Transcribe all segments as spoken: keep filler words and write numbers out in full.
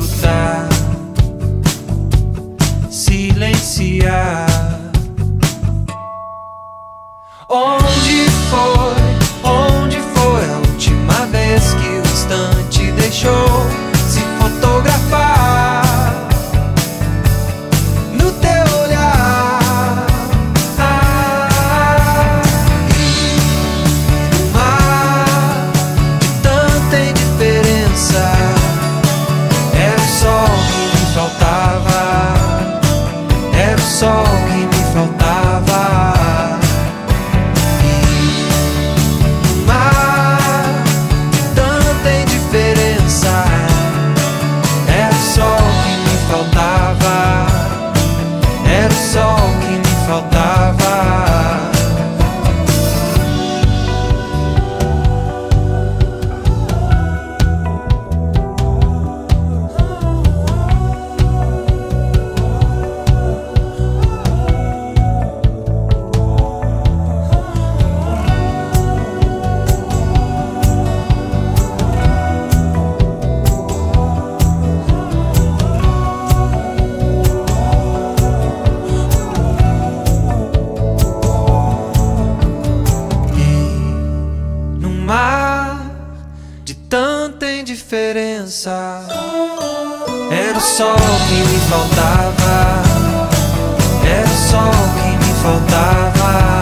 escutar, silenciar. Onde foi, onde foi a última vez que o instante deixou se fotografar no teu olhar? Ah, e no mar de tanta indiferença, era o sol que me faltava, era o sol que me faltava. Era o sol que me faltava. De tanta indiferença, era o sol que me faltava, era o sol que me faltava.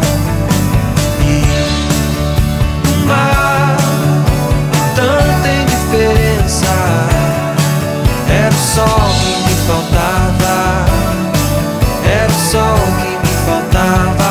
E no mar de tanta indiferença, era o sol que me faltava, era o sol que me faltava.